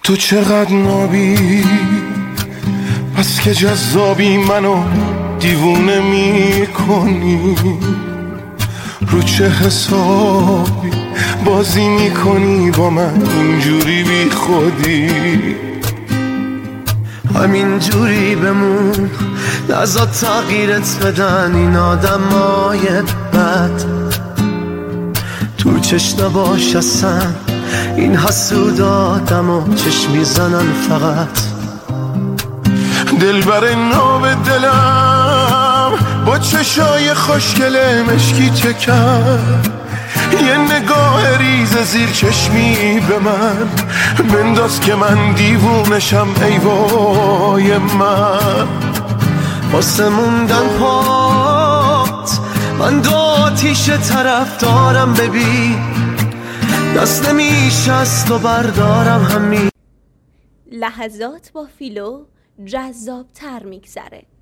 تو چقدر نابی پس که جذابی، منو دیوونه میکنی. رو چه حسابی بازی میکنی با من اینجوری بی خودی؟ همین جوری بمون، نزاد تغییرت بدن این آدمای بد. تو چش نباش اصلا، این حسود آدمو چشم میزنن فقط. دلبر ناب دلم با چشای خوشگل مشکی چه کرد؟ یه نگاه ریز زیر چشمی به من بنداز که من دیوونشم، ای وای من. واسه موندن پات من دو آتیش طرف دارم، ببین دست نمیشه از تو بردارم همین. لحظات با فیلو جذاب تر میگذره.